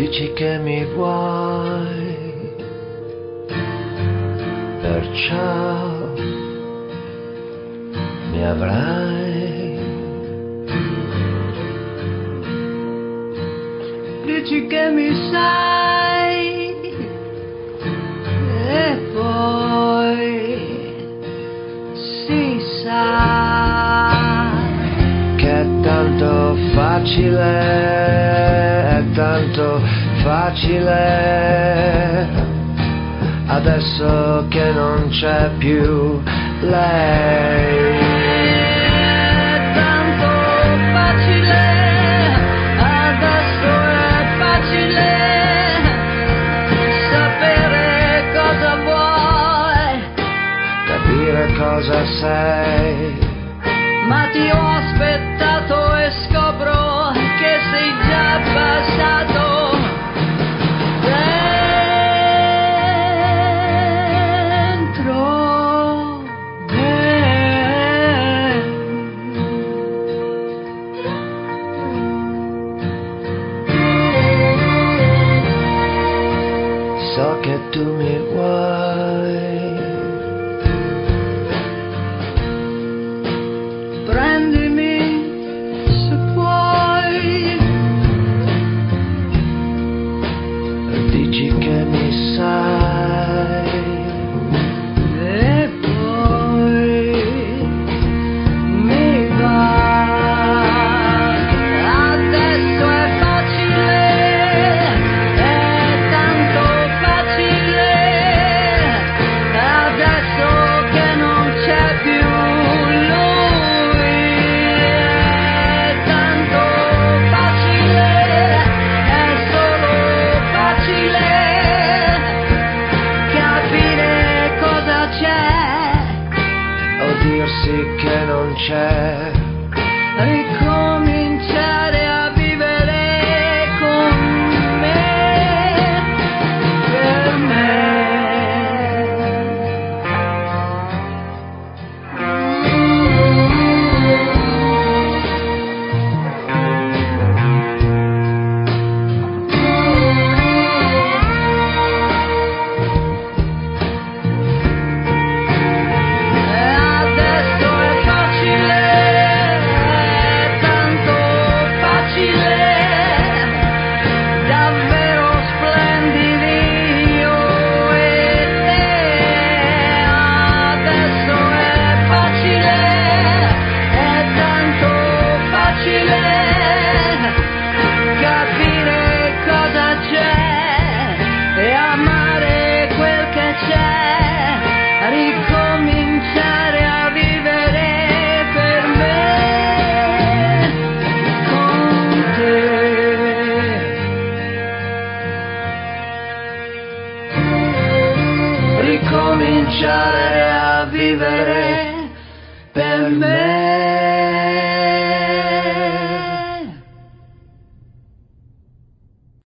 Dici che mi vuoi, perciò mi avrai. Dici che mi sai e poi si sa che è tanto facile, adesso che non c'è più lei. È tanto facile, adesso è facile sapere cosa vuoi, capire cosa sei. Ma ti ho aspettato e scopro che sei già passato dentro me. So che tu mi vuoi, prendimi se puoi, dici che mi sai e poi mi va. Adesso è facile, è tanto facile, adesso che non c'è più lui. È tanto facile, è solo facile capire cosa c'è o dirsi che non c'è. Ricominciare a vivere con me, per me. Adesso è facile, è tanto facile, davvero splendidi io e te. Adesso è facile, è tanto facile capire cosa c'è e amare quel che c'è, ricominciare a vivere per me con te. Ricominciare a vivere